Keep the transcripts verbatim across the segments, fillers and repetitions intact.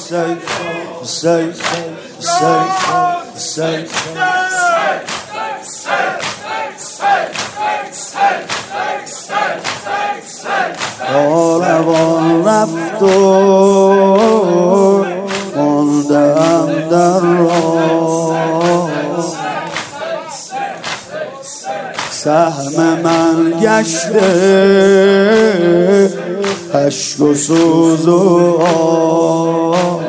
say, say, say, say, کاروان رفت و ماندم در راه، سهم من گشته اشک و سوز و آه.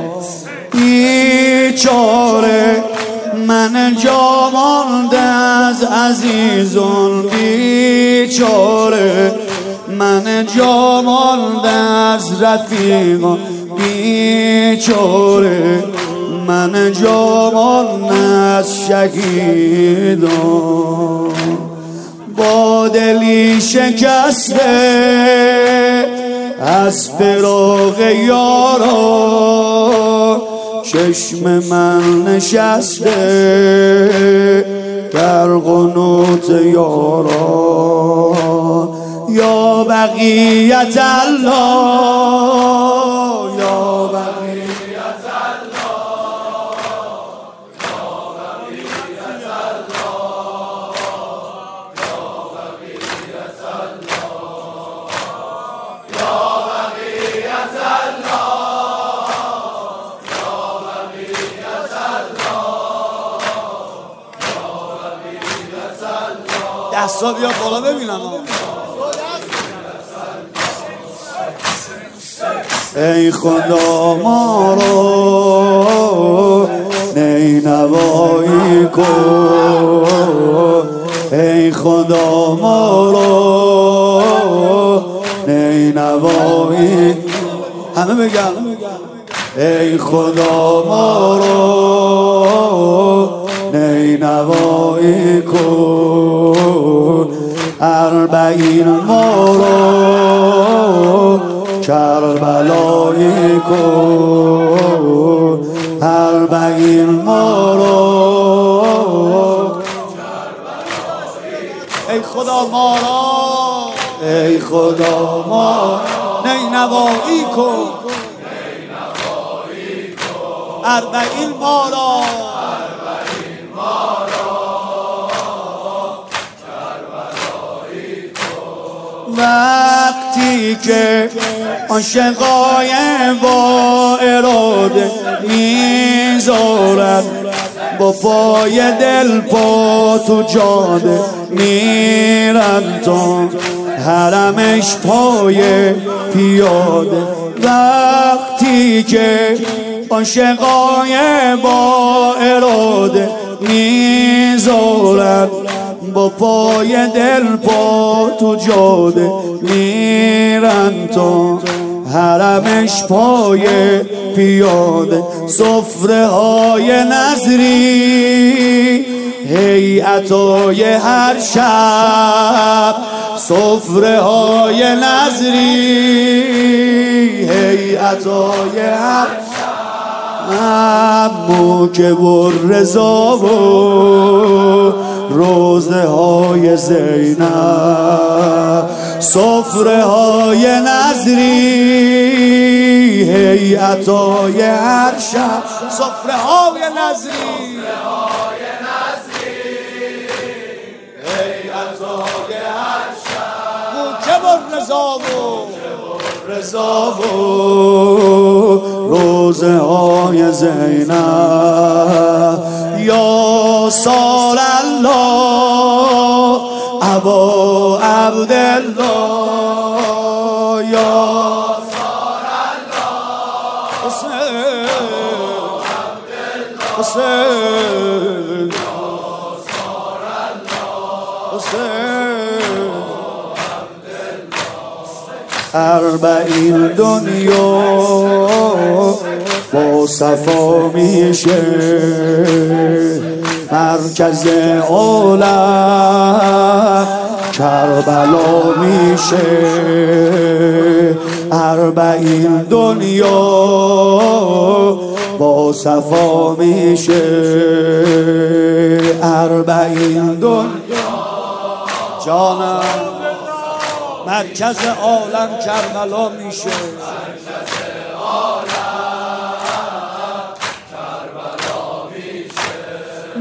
بیچاره من جا مانده از عزیزان، بیچاره من جا مانده از رفیقان، بیچاره من جا مانده از شهیدان. با دلی شکسته از فراق یاران، چشم من نشسته در قنوت یاران. یا بقیت الله، یا بقیت الله، یا بقیت الله، یا بقیت الله، یا بقیت الله، یا بقیت الله. دستا بیا بالا ببینم. ای خدا ما رو نینوایی کن، ای خدا ما رو نینوایی، همه بگم ای خدا ما رو نینوایی کن. اربعین ما رو کربلایی کن، اربعین ما رو. ای خدا ما را، ای خدا ما نینوایی کن، اربعین ما را، وقتی که عاشقای با اراده میذارن با پای دل پا تو جاده، میرن تا حرمش پای پیاده. وقتی که عاشقای با اراده میذارن با پای دل پا تو جاده، میرن تا حرمش پای پیاده. سفره های نظری هیئتای هر شب، سفره های نظری هیئتای هر امو که بر رضا و روزه های زینب، سفره های نظری هیئتای هر شب، سفره های نظری هیئتای هر شب، مو که بر رضا و رضا و روزه های زینب. یا سال الله ابا عبدالله، یا سال الله حسین حسین، یا سال الله حسین. اربعین دنیا با صفا میشه، مرکز عالم کربلا میشه. اربعین دنیا با صفا میشه، اربعین دنیا جانم مرکز عالم کربلا میشه. مرکز عالم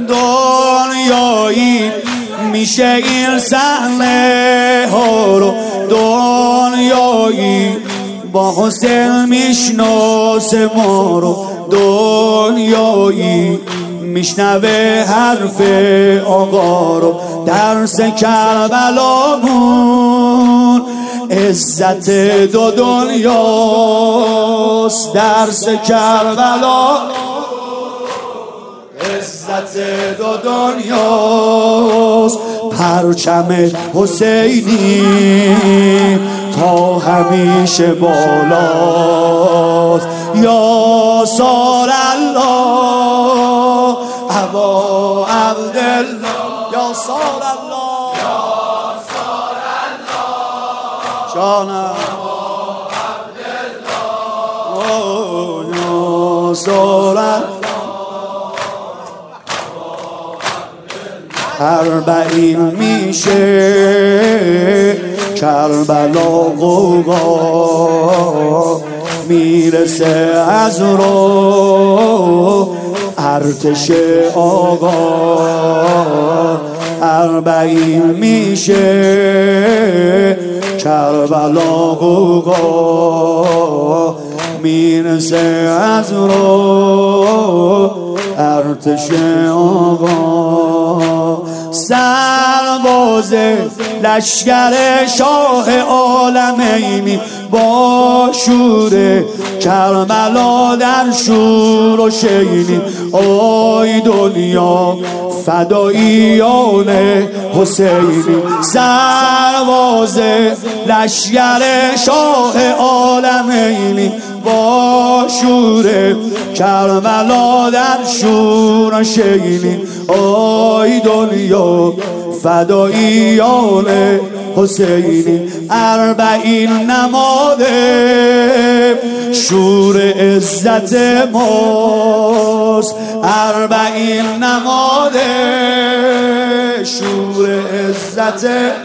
دنیایی میشه این صحنه ها رو، دنیایی با حسین میشناسه ما رو، دنیایی میشنوه حرف آقا رو. درس کربلامون عزت دو دنیاست، درس کربلا عزت دو دنیاست. پرچم حسینی تا همیشه بالاست. یا سار الله ابا عبدالله، یا سار الله، یا سار الله جانم ابا عبدالله، یا سار الله. اربعین میشه کربلا غوغا، میرسه از رو ارتش آقا. اربعین میشه کربلا غوغا، میرسه از رو ارتش آقا. سرباز لشکر شاه عالمینی با شور کربلا در شور و شینی. آی دنیا فداییان حسینی، سرباز لشکر شاه عالمینی با شور کربلا در شور و شینی. آی دنیا فداییان حسینی. اربعین نماده شور عزت ماست، اربعین نماده شور عزت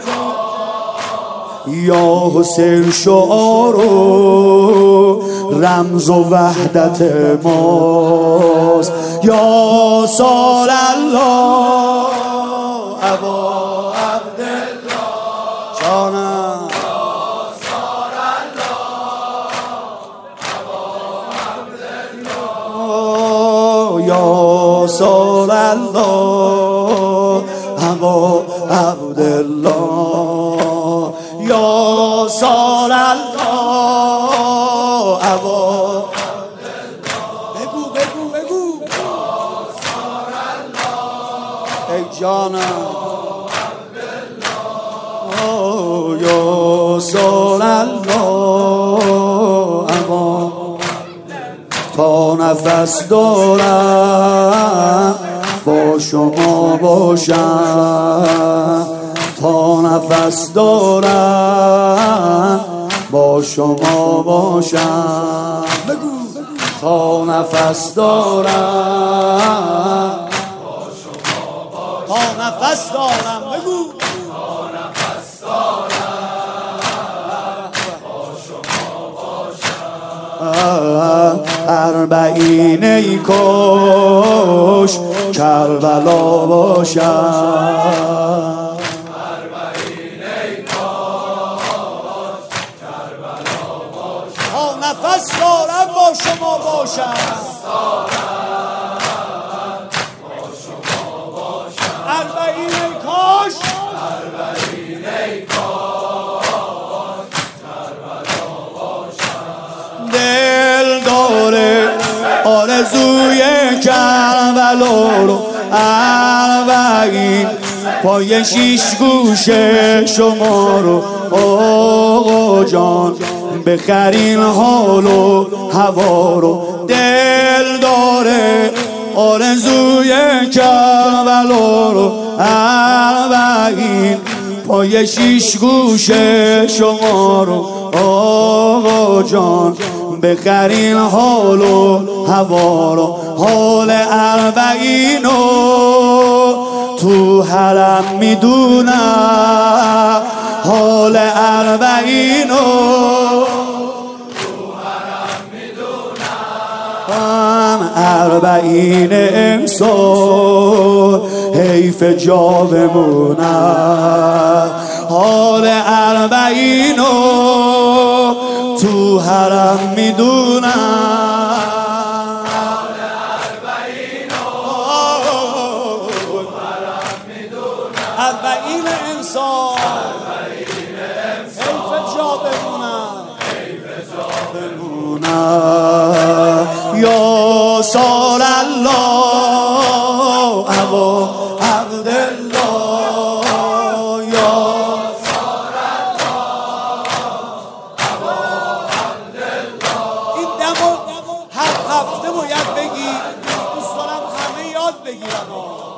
یا حسین شعار و رمز و وحدت ماست. یا سال الله ابا عبدالله جانم، یا سال الله ابا عبدالله، یا سال الله ابا عبدالله، یا سال الله ابا. بگو بگو بگو یا سال الله ای جانم، یا سال الله ابا. تا نفس دارم با شما باشم، تا نفس دارم با شما باشم. تا نفس دارم با شما باشم، تا نفس دارم بگو، تا نفس دارم با شما باشم. اربعین ای کاش کربلا باشم، نفس دارم با شما باشم، اربعین ای کاش، اربعین ای کاش کربلا باشم. دل داره آرزوی کربلا رو، اربعین پای شیش گوش شما رو. آقا جان بخرین حال و هوا رو، دل داره آرزوی کربلا رو. اربعین پای شیش گوش شما رو. آقا جان بخرین حال و هوا رو. حال اربعین رو تو حرم میدونم، حال اربعین رو تو حرم میدونم، هم اربعین امسال حیف جا بمونم، حال اربعینو تو حرم میدونم، حال اربعینو تو حرم میدونم، اربعین امسال حیف جا بمونم، حیف جا بمونم. یا سال الله ابا عبدالله، یا سال الله ابا عبدالله. این دمو هر هفته باید بگی، دوست دارم همه یاد بگیرم.